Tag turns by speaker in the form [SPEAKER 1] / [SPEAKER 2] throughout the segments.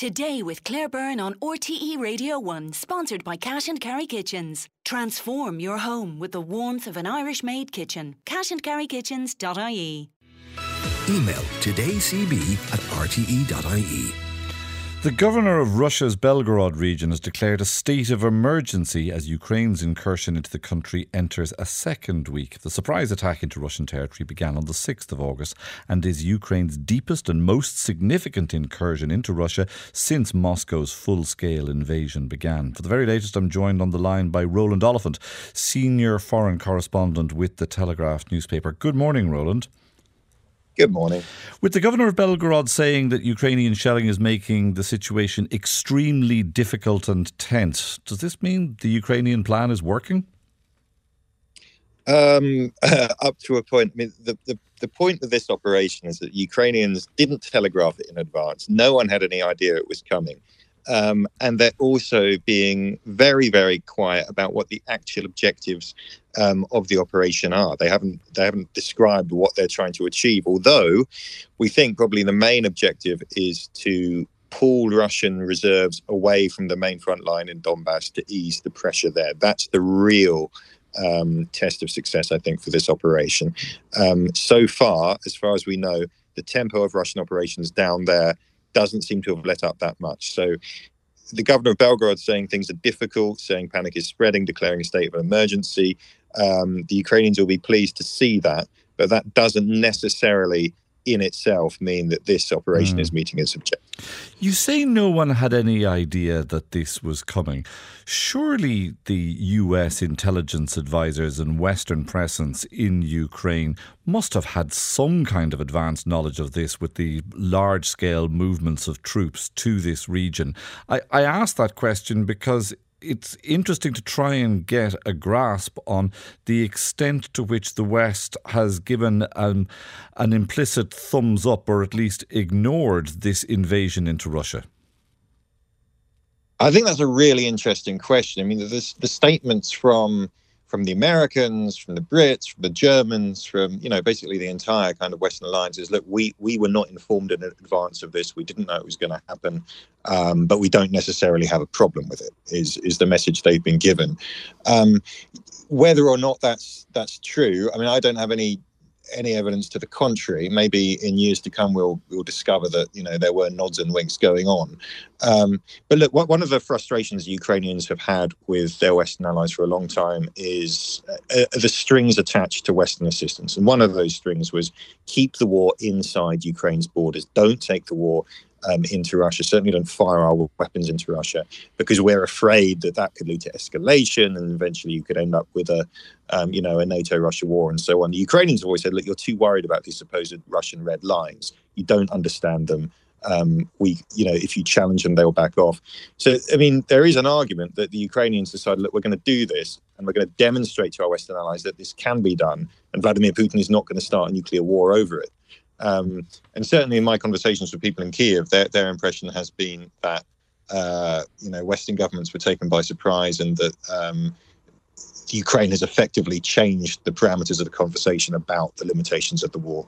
[SPEAKER 1] Today with Claire Byrne on RTE Radio 1, sponsored by Cash and Carry Kitchens. Transform your home with the warmth of an Irish-made kitchen. cashandcarrykitchens.ie.
[SPEAKER 2] Email todaycb@rte.ie.
[SPEAKER 3] The governor of Russia's Belgorod region has declared a state of emergency as Ukraine's incursion into the country enters a second week. The surprise attack into Russian territory began on the 6th of August and is Ukraine's deepest and most significant incursion into Russia since Moscow's full-scale invasion began. For the very latest, I'm joined on the line by Roland Oliphant, senior foreign correspondent with the Telegraph newspaper. Good morning, Roland.
[SPEAKER 4] Good morning.
[SPEAKER 3] With the governor of Belgorod saying that Ukrainian shelling is making the situation extremely difficult and tense, does this mean the Ukrainian plan is working?
[SPEAKER 4] Up to a point. I mean, the point of this operation is that Ukrainians didn't telegraph it in advance. No one had any idea it was coming. And they're also being very, very quiet about what the actual objectives of the operation are. They haven't described what they're trying to achieve, although we think probably the main objective is to pull Russian reserves away from the main front line in Donbass to ease the pressure there. That's the real test of success, I think, for this operation. So far as we know, the tempo of Russian operations down there doesn't seem to have let up that much. So the governor of Belgorod saying things are difficult, saying panic is spreading, declaring a state of emergency. The Ukrainians will be pleased to see that, but that doesn't necessarily in itself mean that this operation is meeting its objective.
[SPEAKER 3] You say no one had any idea that this was coming. Surely the US intelligence advisors and Western presence in Ukraine must have had some kind of advanced knowledge of this with the large-scale movements of troops to this region. I ask that question because it's interesting to try and get a grasp on the extent to which the West has given an implicit thumbs up or at least ignored this invasion into Russia.
[SPEAKER 4] I think that's a really interesting question. I mean, the statements from the Americans, from the Brits, from the Germans, from, basically the entire kind of Western alliance is, look, we were not informed in advance of this. We didn't know it was going to happen, but we don't necessarily have a problem with it, is the message they've been given. Whether or not that's true, I mean, I don't have any evidence to the contrary. Maybe in years to come we'll discover that there were nods and winks going on. But look, one of the frustrations Ukrainians have had with their Western allies for a long time is the strings attached to Western assistance. And one of those strings was keep the war inside Ukraine's borders. Don't take the war into Russia. Certainly don't fire our weapons into Russia, because we're afraid that could lead to escalation, and eventually you could end up with a NATO-Russia war and so on. The Ukrainians have always said, look, you're too worried about these supposed Russian red lines. You don't understand them. If you challenge them, they'll back off. So, I mean, there is an argument that the Ukrainians decided, look, we're going to do this, and we're going to demonstrate to our Western allies that this can be done, and Vladimir Putin is not going to start a nuclear war over it. And certainly in my conversations with people in Kiev, their impression has been that, Western governments were taken by surprise, and that Ukraine has effectively changed the parameters of the conversation about the limitations of the war.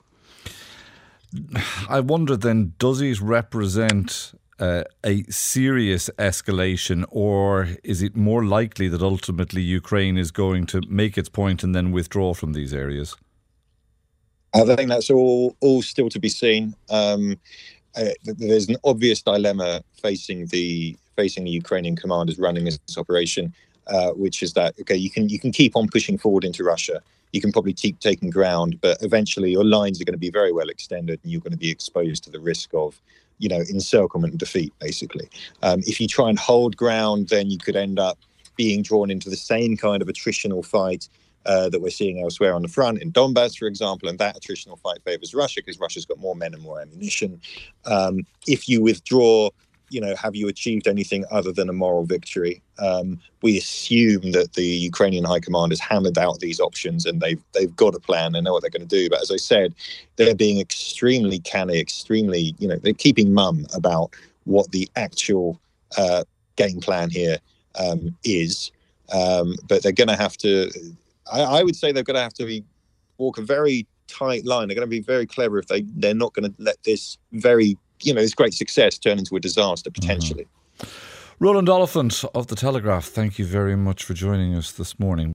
[SPEAKER 3] I wonder then, does it represent a serious escalation, or is it more likely that ultimately Ukraine is going to make its point and then withdraw from these areas?
[SPEAKER 4] I think that's all still to be seen. There's an obvious dilemma facing the Ukrainian commanders running this operation, which is that, okay, you can keep on pushing forward into Russia. You can probably keep taking ground, but eventually your lines are going to be very well extended, and you're going to be exposed to the risk of, encirclement and defeat, basically. If you try and hold ground, then you could end up being drawn into the same kind of attritional fight that we're seeing elsewhere on the front, in Donbass, for example, and that attritional fight favours Russia because Russia's got more men and more ammunition. If you withdraw, have you achieved anything other than a moral victory? We assume that the Ukrainian high command has hammered out these options, and they've got a plan. They know what they're going to do. But as I said, they're being extremely canny, they're keeping mum about what the actual game plan here is. But they're going to have to. I would say they're going to have to walk a very tight line. They're going to be very clever if they're not going to let this very this great success turn into a disaster potentially.
[SPEAKER 3] Roland Oliphant of The Telegraph, thank you very much for joining us this morning.